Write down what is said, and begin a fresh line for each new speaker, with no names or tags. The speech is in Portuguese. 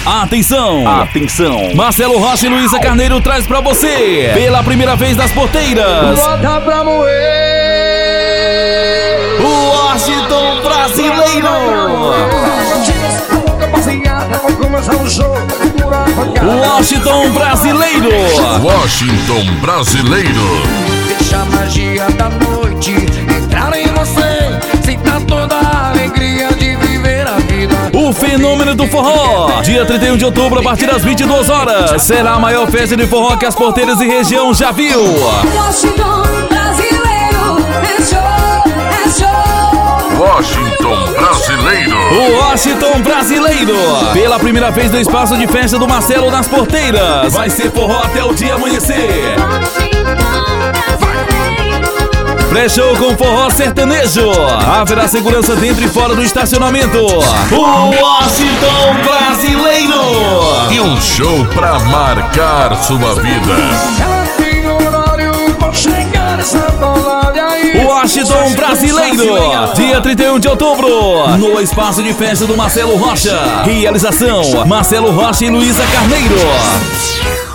Atenção!
Atenção!
Marcelo Rocha e Luísa Carneiro traz pra você, pela primeira vez nas porteiras,
bota pra moer
o Washington Brasileiro! Washington Brasileiro!
Washington Brasileiro.
Deixa a magia da noite entrar em você, sinta toda a alegria de viver a vida.
O fenômeno do forró, dia 31 de outubro, a partir das 22 horas, será a maior festa de forró que as porteiras e região já viu.
Washington Brasileiro, é show, é show.
Washington Brasileiro.
O Washington Brasileiro, pela primeira vez no espaço de festa do Marcelo nas porteiras, vai ser forró até o dia amanhecer. Pré-show com forró sertanejo. Haverá segurança dentro e fora do estacionamento. O Washington Brasileiro.
E um show pra marcar sua vida.
Washington Brasileiro, dia 31 de outubro, no espaço de festa do Marcelo Rocha. Realização: Marcelo Rocha e Luísa Carneiro.